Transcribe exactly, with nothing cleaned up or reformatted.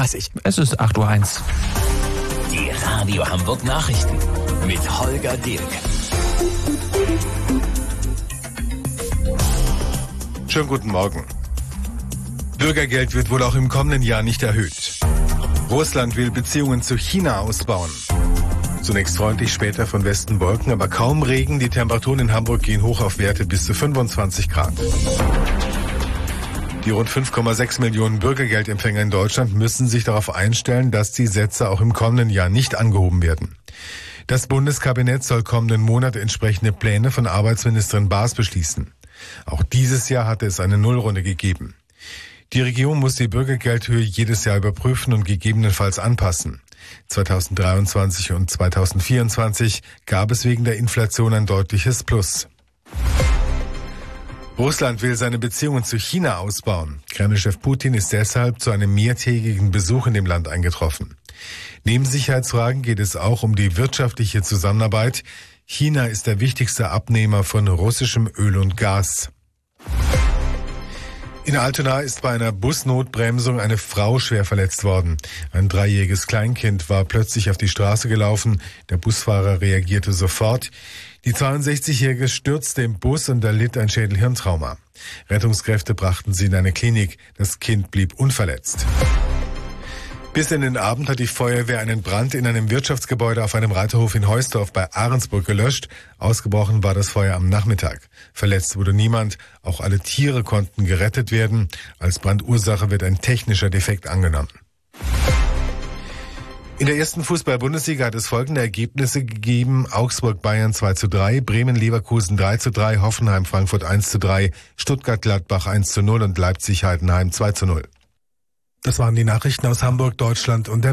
dreißig. Es ist acht Uhr eins. Die Radio Hamburg Nachrichten mit Holger Dilk. Schönen guten Morgen. Bürgergeld wird wohl auch im kommenden Jahr nicht erhöht. Russland will Beziehungen zu China ausbauen. Zunächst freundlich, später von Westen Wolken, aber kaum Regen. Die Temperaturen in Hamburg gehen hoch auf Werte bis zu fünfundzwanzig Grad. Die rund fünf Komma sechs Millionen Bürgergeldempfänger in Deutschland müssen sich darauf einstellen, dass die Sätze auch im kommenden Jahr nicht angehoben werden. Das Bundeskabinett soll kommenden Monat entsprechende Pläne von Arbeitsministerin Baas beschließen. Auch dieses Jahr hatte es eine Nullrunde gegeben. Die Regierung muss die Bürgergeldhöhe jedes Jahr überprüfen und gegebenenfalls anpassen. zweitausenddreiundzwanzig und zweitausendvierundzwanzig gab es wegen der Inflation ein deutliches Plus. Russland will seine Beziehungen zu China ausbauen. Kreml-Chef Putin ist deshalb zu einem mehrtägigen Besuch in dem Land eingetroffen. Neben Sicherheitsfragen geht es auch um die wirtschaftliche Zusammenarbeit. China ist der wichtigste Abnehmer von russischem Öl und Gas. In Altona ist bei einer Busnotbremsung eine Frau schwer verletzt worden. Ein dreijähriges Kleinkind war plötzlich auf die Straße gelaufen. Der Busfahrer reagierte sofort. Die zweiundsechzigjährige stürzte im Bus und erlitt ein Schädel-Hirntrauma. Rettungskräfte brachten sie in eine Klinik. Das Kind blieb unverletzt. Bis in den Abend hat die Feuerwehr einen Brand in einem Wirtschaftsgebäude auf einem Reiterhof in Heusdorf bei Ahrensburg gelöscht. Ausgebrochen war das Feuer am Nachmittag. Verletzt wurde niemand. Auch alle Tiere konnten gerettet werden. Als Brandursache wird ein technischer Defekt angenommen. In der ersten Fußball-Bundesliga hat es folgende Ergebnisse gegeben. Augsburg-Bayern zwei zu drei, Bremen-Leverkusen drei zu drei, Hoffenheim-Frankfurt eins zu drei, Stuttgart-Gladbach eins zu null und Leipzig-Heidenheim zwei zu null. Das waren die Nachrichten aus Hamburg, Deutschland und der